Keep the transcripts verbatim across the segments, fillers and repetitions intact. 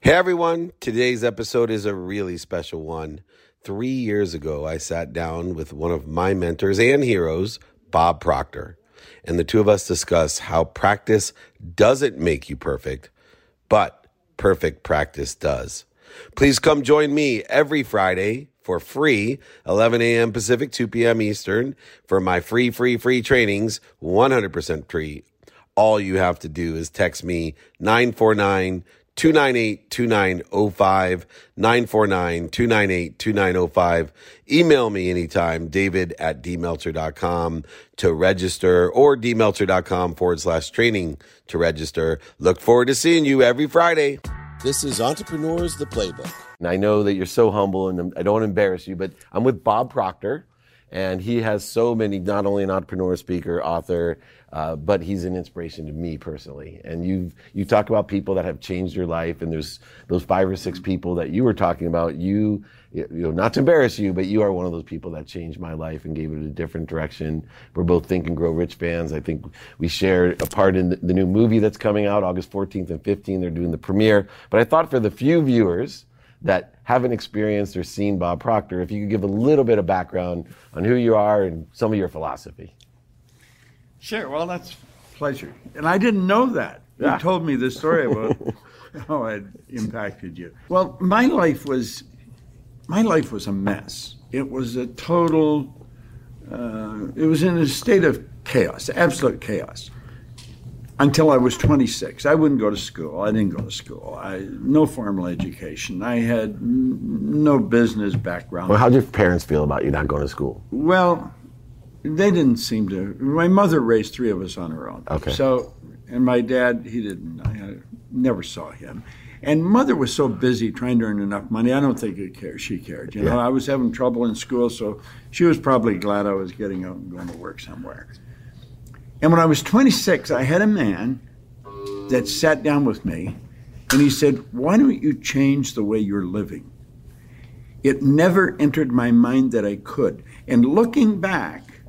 Hey everyone, today's episode is a really special one. Three years ago, I sat down with one of my mentors and heroes, Bob Proctor, and the two of us discussed how practice doesn't make you perfect, but perfect practice does. Please come join me every Friday for free, eleven a.m. Pacific, two p.m. Eastern, for my free, free, free trainings, one hundred percent free. All you have to do is text me nine four nine, two nine eight, two nine zero five, nine four nine, two nine eight, two nine zero five. Email me anytime, david at dmeltzer.com to register or dmeltzer.com forward slash training to register. Look forward to seeing you every Friday. This is Entrepreneurs, the Playbook. And I know that you're so humble and I don't want to embarrass you, but I'm with Bob Proctor. And he has so many, not only an entrepreneur, speaker, author, uh, but he's an inspiration to me personally. And you've, you talk about people that have changed your life, and there's those five or six people that you were talking about. You, you know, not to embarrass you, but you are one of those people that changed my life and gave it a different direction. We're both Think and Grow Rich fans. I think we share a part in the, the new movie that's coming out August fourteenth and fifteenth. They're doing the premiere. But I thought for the few viewers that haven't experienced or seen Bob Proctor, if you could give a little bit of background on who you are and some of your philosophy. Sure, well, that's a pleasure. And I didn't know that. Yeah. You told me this story about how it impacted you. Well, my life was, my life was a mess. It was a total, uh, it was in a state of chaos, absolute chaos. Until I was twenty-six. I wouldn't go to school. I didn't go to school. I no formal education. I had n- no business background. Well, how did your parents feel about you not going to school? Well, they didn't seem to. My mother raised three of us on her own. Okay. So, and my dad, he didn't. I never saw him. And mother was so busy trying to earn enough money, I don't think it cared. She cared. You know, Yeah. I was having trouble in school, so she was probably glad I was getting out and going to work somewhere. And when I was twenty-six, I had a man that sat down with me, and he said, why don't you change the way you're living? It never entered my mind that I could. And looking back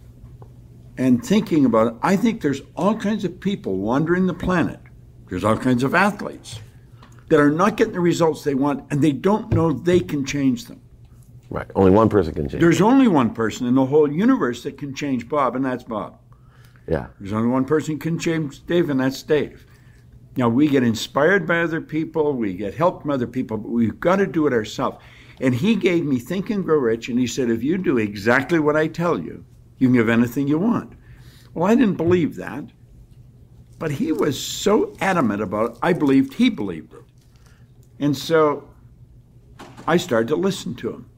and thinking about it, I think there's all kinds of people wandering the planet. There's all kinds of athletes that are not getting the results they want, and they don't know they can change them. Right. Only one person can change. There's only one person in the whole universe that can change Bob, and that's Bob. Yeah. There's only one person who can change Dave, and that's Dave. Now, we get inspired by other people, we get help from other people, but we've got to do it ourselves. And he gave me Think and Grow Rich, and he said, if you do exactly what I tell you, you can have anything you want. Well, I didn't believe that, but he was so adamant about it, I believed he believed it. And so I started to listen to him.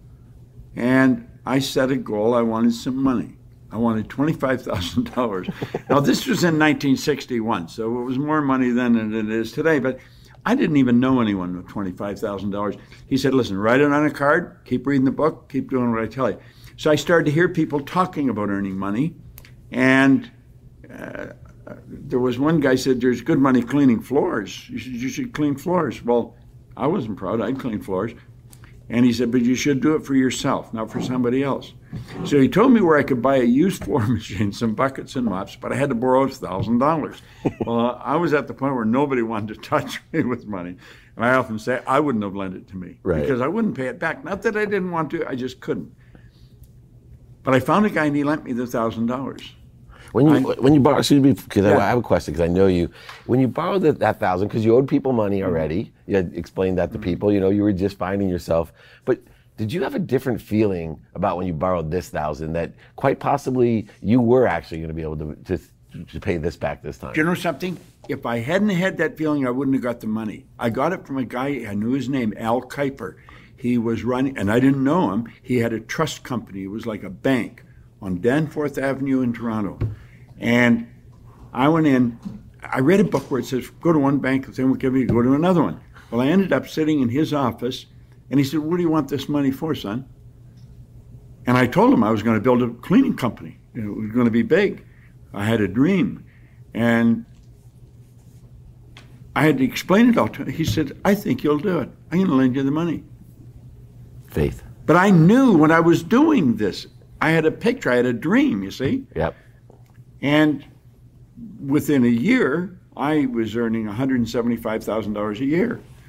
And I set a goal. I wanted some money. I wanted twenty-five thousand dollars. Now, this was in nineteen sixty-one, so it was more money then than it is today, but I didn't even know anyone with twenty-five thousand dollars. He said, listen, write it on a card, keep reading the book, keep doing what I tell you. So I started to hear people talking about earning money, and uh, there was one guy said, there's good money cleaning floors. You should, you should clean floors. Well, I wasn't proud. I'd clean floors. And he said, but you should do it for yourself, not for somebody else. So he told me where I could buy a used floor machine, some buckets and mops, but I had to borrow one thousand dollars. Well, I was at the point where nobody wanted to touch me with money. And I often say, I wouldn't have lent it to me. Right. Because I wouldn't pay it back. Not that I didn't want to, I just couldn't. But I found a guy and he lent me the one thousand dollars. When you I- when you borrow, excuse me, because Yeah. I have a question, because I know you. When you borrowed that, that thousand, because you owed people money already, you had explained that to people, you know, you were just finding yourself. But did you have a different feeling about when you borrowed this thousand, that quite possibly you were actually going to be able to, to to pay this back this time? Do you know something? If I hadn't had that feeling, I wouldn't have got the money. I got it from a guy, I knew his name, Al Kuiper. He was running, and I didn't know him, he had a trust company. It was like a bank on Danforth Avenue in Toronto. And I went in, I read a book where it says, go to one bank, and they won't give you, go to another one. Well, I ended up sitting in his office, and he said, what do you want this money for, son? And I told him I was going to build a cleaning company. It was going to be big. I had a dream. And I had to explain it all to him. He said, I think you'll do it. I'm going to lend you the money. Faith. But I knew when I was doing this, I had a picture, I had a dream, you see? Yep. And within a year, I was earning one hundred seventy-five thousand dollars a year.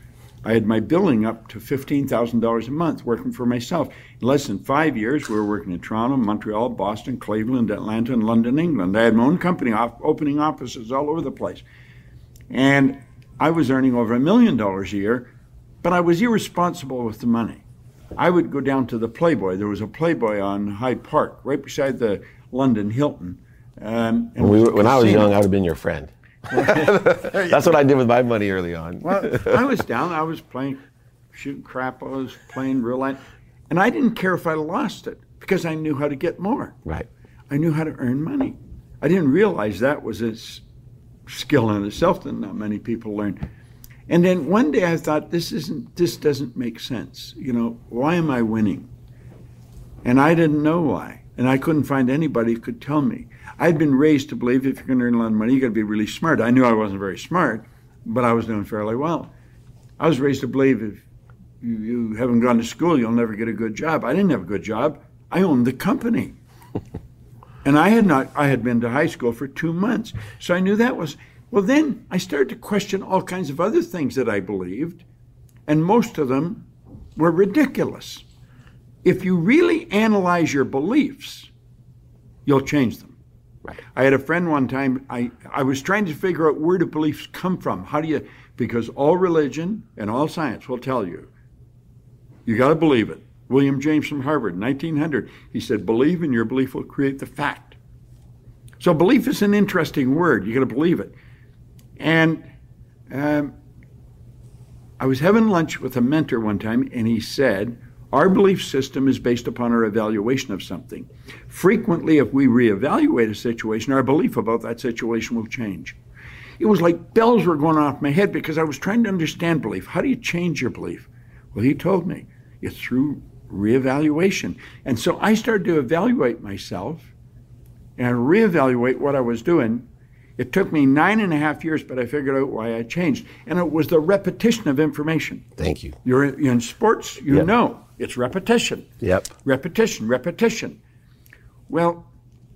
I had my billing up to fifteen thousand dollars a month working for myself. In less than five years, we were working in Toronto, Montreal, Boston, Cleveland, Atlanta, and London, England. I had my own company off, opening offices all over the place. And I was earning over a million dollars a year, but I was irresponsible with the money. I would go down to the Playboy. There was a Playboy on Hyde Park, right beside the London Hilton. Um, when we were, when I was young, I would have been your friend. That's what I did with my money early on. Well, I was down. I was playing, shooting crap. I was playing roulette. And I didn't care if I lost it because I knew how to get more. Right. I knew how to earn money. I didn't realize that was a skill in itself that not many people learn. And then one day I thought, this isn't, this doesn't make sense. You know, why am I winning? And I didn't know why. And I couldn't find anybody who could tell me. I'd been raised to believe if you're going to earn a lot of money, you got to be really smart. I knew I wasn't very smart, but I was doing fairly well. I was raised to believe if you, you haven't gone to school, you'll never get a good job. I didn't have a good job. I owned the company. And I had not, I had been to high school for two months. So I knew that was, well, then I started to question all kinds of other things that I believed, and most of them were ridiculous. If you really analyze your beliefs, you'll change them. Right. I had a friend one time, I, I was trying to figure out where do beliefs come from. How do you, because all religion and all science will tell you, you got to believe it. William James from Harvard, nineteen hundred, he said, believe and your belief will create the fact. So belief is an interesting word. You got to believe it. And um, I was having lunch with a mentor one time, and he said, our belief system is based upon our evaluation of something. Frequently, if we reevaluate a situation, our belief about that situation will change. It was like bells were going off my head because I was trying to understand belief. How do you change your belief? Well, he told me, it's through reevaluation. And so I started to evaluate myself and reevaluate what I was doing. It took me nine and a half years, but I figured out why I changed. And it was the repetition of information. Thank you. You're in, you're in sports, you Yep. know. It's repetition. Yep. Repetition, repetition. Well,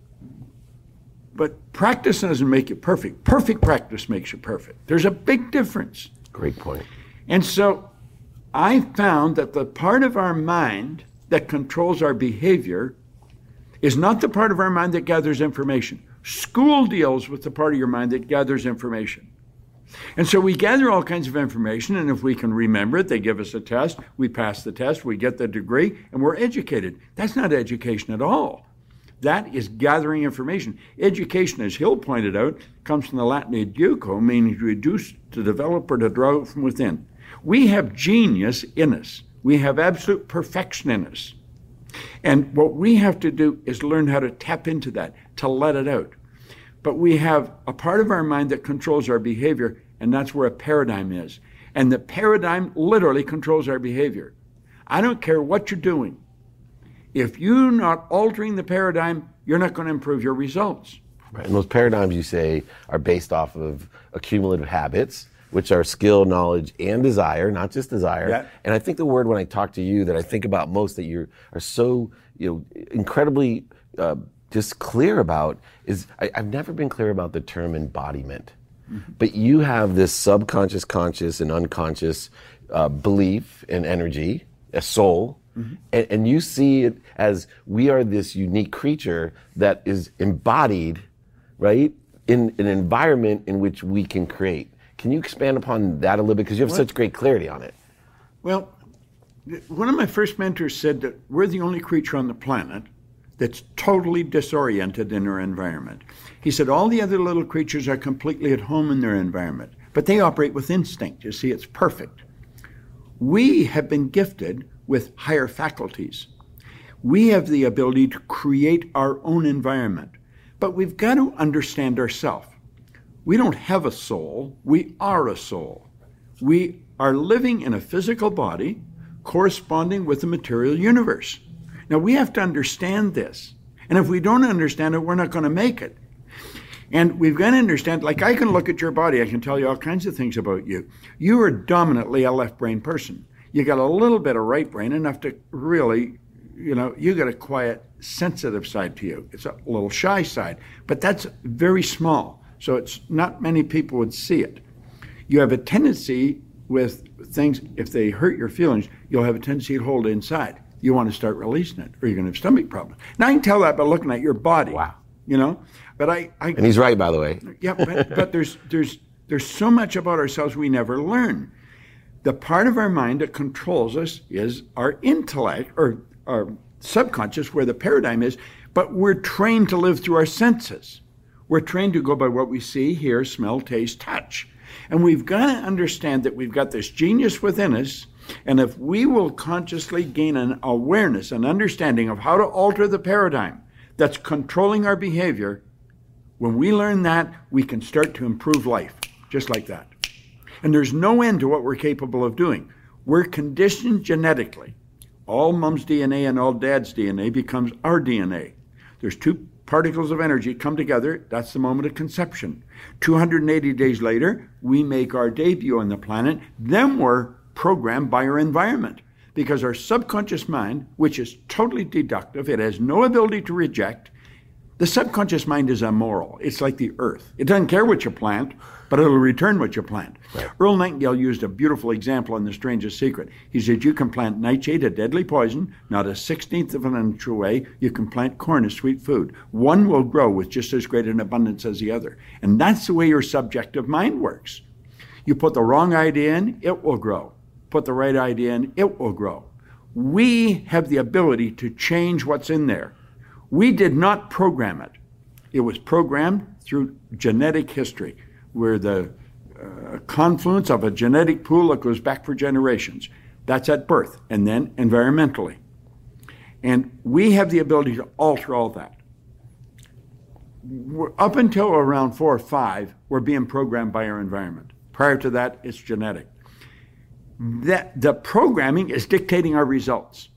but practice doesn't make you perfect. Perfect practice makes you perfect. There's a big difference. Great point. And so I found that the part of our mind that controls our behavior is not the part of our mind that gathers information. School deals with the part of your mind that gathers information. And so we gather all kinds of information, and if we can remember it, they give us a test, we pass the test, we get the degree, and we're educated. That's not education at all. That is gathering information. Education, as Hill pointed out, comes from the Latin educo, meaning to reduce, to develop, or to draw from within. We have genius in us. We have absolute perfection in us. And what we have to do is learn how to tap into that, to let it out. But we have a part of our mind that controls our behavior, and that's where a paradigm is. And the paradigm literally controls our behavior. I don't care what you're doing. If you're not altering the paradigm, you're not going to improve your results. Right. And those paradigms, you say, are based off of accumulative habits, which are skill, knowledge, and desire, not just desire. Yeah. And I think the word when I talk to you that I think about most that you are so, you know, incredibly uh, just clear about is, I, I've never been clear about the term embodiment. Mm-hmm. But you have this subconscious, conscious, and unconscious uh, belief and energy, a soul, mm-hmm. and, and you see it as we are this unique creature that is embodied, right, in an environment in which we can create. Can you expand upon that a little bit? Because you have what? Such great clarity on it. Well, one of my first mentors said that we're the only creature on the planet that's totally disoriented in our environment. He said all the other little creatures are completely at home in their environment, but they operate with instinct. You see, it's perfect. We have been gifted with higher faculties. We have the ability to create our own environment, but we've got to understand ourselves. We don't have a soul, we are a soul. We are living in a physical body corresponding with the material universe. Now, we have to understand this. And if we don't understand it, we're not going to make it. And we've got to understand, like I can look at your body, I can tell you all kinds of things about you. You are dominantly a left brain person. You got a little bit of right brain, enough to really, you know, you got a quiet, sensitive side to you. It's a little shy side, but that's very small. So it's not many people would see it. You have a tendency with things, if they hurt your feelings, you'll have a tendency to hold it inside. You want to start releasing it, or you're going to have stomach problems. Now, I can tell that by looking at your body. Wow. You know? But I... I and he's right, by the way. Yeah, but, but there's, there's, there's so much about ourselves we never learn. The part of our mind that controls us is our intellect, or our subconscious, where the paradigm is, but we're trained to live through our senses. We're trained to go by what we see, hear, smell, taste, touch. And we've got to understand that we've got this genius within us, and if we will consciously gain an awareness, an understanding of how to alter the paradigm that's controlling our behavior, when we learn that, we can start to improve life, just like that. And there's no end to what we're capable of doing. We're conditioned genetically. All mom's D N A and all dad's D N A becomes our D N A. There's two particles of energy come together. That's the moment of conception. two hundred eighty days later, we make our debut on the planet. Then we're programmed by our environment, because our subconscious mind, which is totally deductive, it has no ability to reject. The subconscious mind is immoral. It's like the earth. It doesn't care what you plant, but it'll return what you plant. Right. Earl Nightingale used a beautiful example in The Strangest Secret. He said, you can plant nightshade, a deadly poison, not a sixteenth of an inch away. You can plant corn, a sweet food. One will grow with just as great an abundance as the other. And that's the way your subjective mind works. You put the wrong idea in, it will grow. Put the right idea in, it will grow. We have the ability to change what's in there. We did not program it. It was programmed through genetic history. We're the uh, confluence of a genetic pool that goes back for generations. That's at birth, and then environmentally. And we have the ability to alter all that. We're, up until around four or five, we're being programmed by our environment. Prior to that, it's genetic. That, the programming is dictating our results.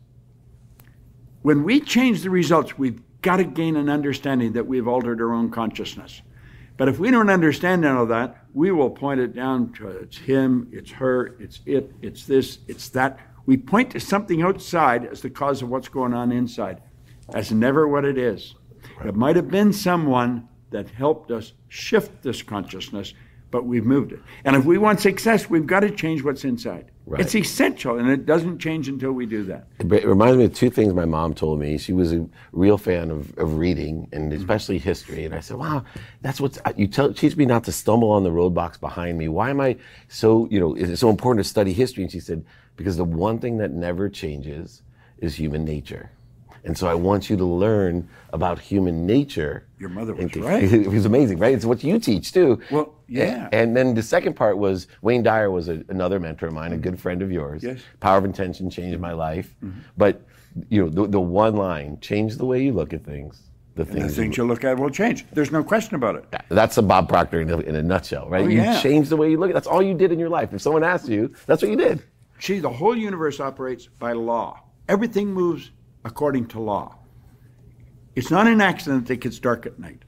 When we change the results, we've got to gain an understanding that we've altered our own consciousness. But if we don't understand all of that, we will point it down to it's him, it's her, it's it, it's this, it's that. We point to something outside as the cause of what's going on inside. That's never what it is. Right. It might have been someone that helped us shift this consciousness, but we've moved it. And if we want success, we've got to change what's inside. Right. It's essential, and it doesn't change until we do that. It reminds me of two things my mom told me. She was a real fan of, of reading, and especially history. And I said, wow, that's what's, you tell, teach me not to stumble on the roadblocks behind me. Why am I so, you know, is it so important to study history? And she said, because the one thing that never changes is human nature. And so I want you to learn about human nature. Your mother was right. It was amazing, right? It's what you teach too. Well, yeah. And then the second part was Wayne Dyer was a, another mentor of mine, a good friend of yours. Yes. Power of Intention changed my life. Mm-hmm. But you know, the, the one line, change the way you look at things. The and things, the things you look at will change. There's no question about it. That's a Bob Proctor in a, in a nutshell, right? Oh, you yeah. change the way you look at. That's all you did in your life. If someone asked you, that's what you did. See, the whole universe operates by law. Everything moves according to law. It's not an accident that it gets dark at night.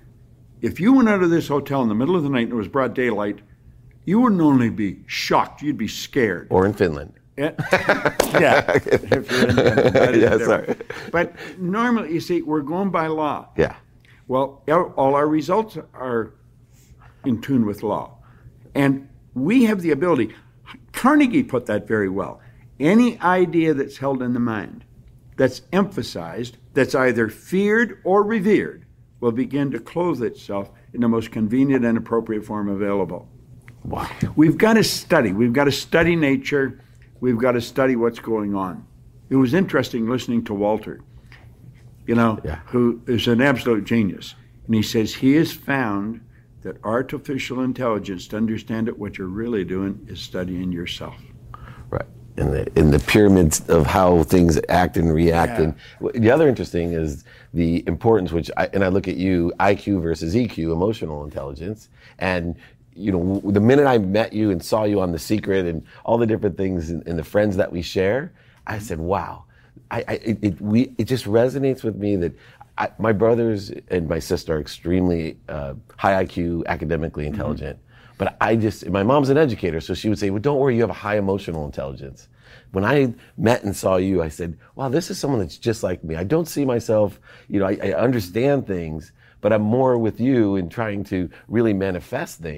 If you went out of this hotel in the middle of the night and it was broad daylight, you wouldn't only be shocked, you'd be scared. Or in Finland. Yeah, yeah. If you're in Finland, that is yeah, different. sorry. But normally, you see, we're going by law. Yeah. Well, all our results are in tune with law. And we have the ability, Carnegie put that very well. Any idea that's held in the mind, that's emphasized, that's either feared or revered, will begin to clothe itself in the most convenient and appropriate form available. Wow. We've got to study. We've got to study nature. We've got to study what's going on. It was interesting listening to Walter, you know, yeah. who is an absolute genius. And he says he has found that artificial intelligence, to understand it, what you're really doing is studying yourself. Right. In the, in the pyramids of how things act and react. Yeah. And the other interesting is the importance, which I, and I look at you, I Q versus E Q, emotional intelligence. And, you know, the minute I met you and saw you on The Secret and all the different things and, and the friends that we share, I said, wow, I, I, it, it, we, it just resonates with me that I, my brothers and my sister are extremely uh, high I Q, academically intelligent. Mm-hmm. But I just, my mom's an educator, so she would say, well, don't worry, you have a high emotional intelligence. When I met and saw you, I said, wow, this is someone that's just like me. I don't see myself, you know, I, I understand things, but I'm more with you in trying to really manifest things.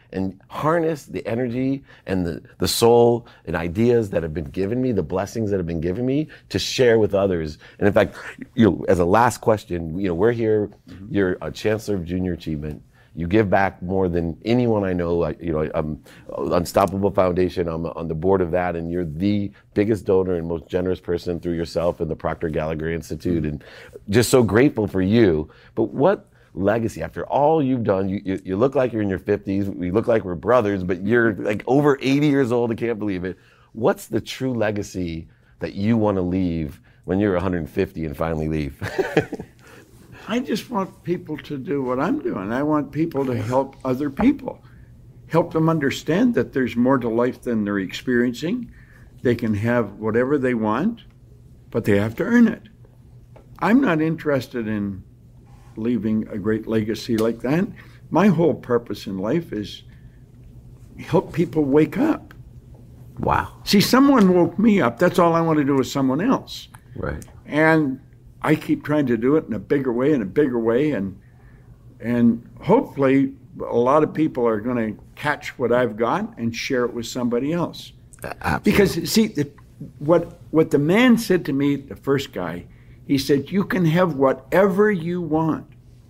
and harness the energy and the, the soul and ideas that have been given me, the blessings that have been given me to share with others. And in fact, you know, as a last question, you know, we're here, mm-hmm. You're a Chancellor of Junior Achievement. You give back more than anyone I know. I, you know, I'm Unstoppable Foundation. I'm on the board of that, and you're the biggest donor and most generous person through yourself and the Proctor Gallagher Institute, and just so grateful for you. But what legacy, after all you've done, you, you, you look like you're in your fifties. We look like we're brothers, but you're like over eighty years old. I can't believe it. What's the true legacy that you want to leave when you're one hundred fifty and finally leave? I just want people to do what I'm doing. I want people to help other people, help them understand that there's more to life than they're experiencing. They can have whatever they want, but they have to earn it. I'm not interested in leaving a great legacy like that. My whole purpose in life is help people wake up. Wow. See, someone woke me up. That's all I want to do with someone else. Right. And I keep trying to do it in a bigger way, in a bigger way, and and hopefully a lot of people are going to catch what I've got and share it with somebody else. Absolutely. Because see, the, what what the man said to me, the first guy, he said, "You can have whatever you want."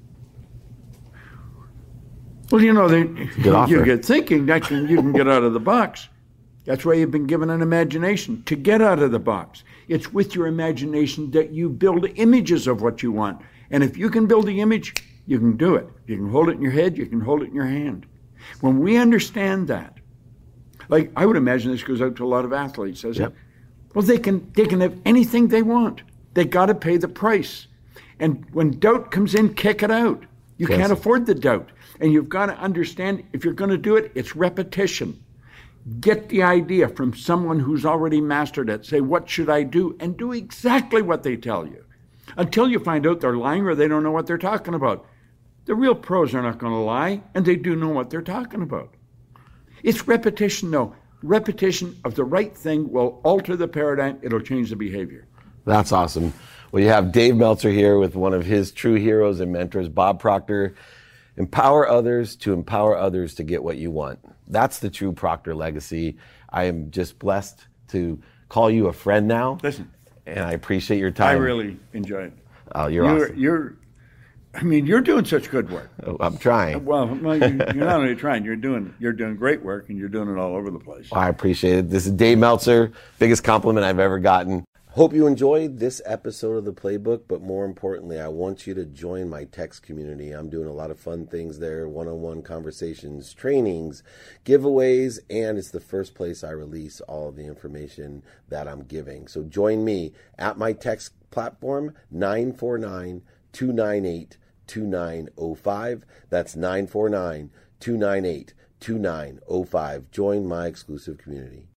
Well, you know, they, you get thinking that can, you can get out of the box. That's why you've been given an imagination, to get out of the box. It's with your imagination that you build images of what you want. And if you can build the image, you can do it. You can hold it in your head, you can hold it in your hand. When we understand that, like I would imagine this goes out to a lot of athletes, doesn't yep. it? Well, they can, they can have anything they want. They got to pay the price. And when doubt comes in, kick it out. You yes. can't afford the doubt. And you've got to understand, if you're going to do it, it's repetition. Get the idea from someone who's already mastered it. Say, what should I do? And do exactly what they tell you. Until you find out they're lying or they don't know what they're talking about. The real pros are not going to lie, and they do know what they're talking about. It's repetition, though. Repetition of the right thing will alter the paradigm. It'll change the behavior. That's awesome. Well, you have Dave Meltzer here with one of his true heroes and mentors, Bob Proctor. Empower others to empower others to get what you want. That's the true Proctor legacy. I am just blessed to call you a friend now. Listen. And I appreciate your time. I really enjoy it. Oh, you're, you're awesome. You're, I mean, you're doing such good work. Oh, I'm trying. Well, well you, you're not only trying, you're doing you're doing great work, and you're doing it all over the place. Well, I appreciate it. This is Dave Meltzer. Biggest compliment I've ever gotten. Hope you enjoyed this episode of The Playbook, but more importantly, I want you to join my text community. I'm doing a lot of fun things there, one-on-one conversations, trainings, giveaways, and it's the first place I release all of the information that I'm giving. So join me at my text platform, nine four nine, two nine eight, two nine zero five. That's nine four nine, two nine eight, two nine zero five. Join my exclusive community.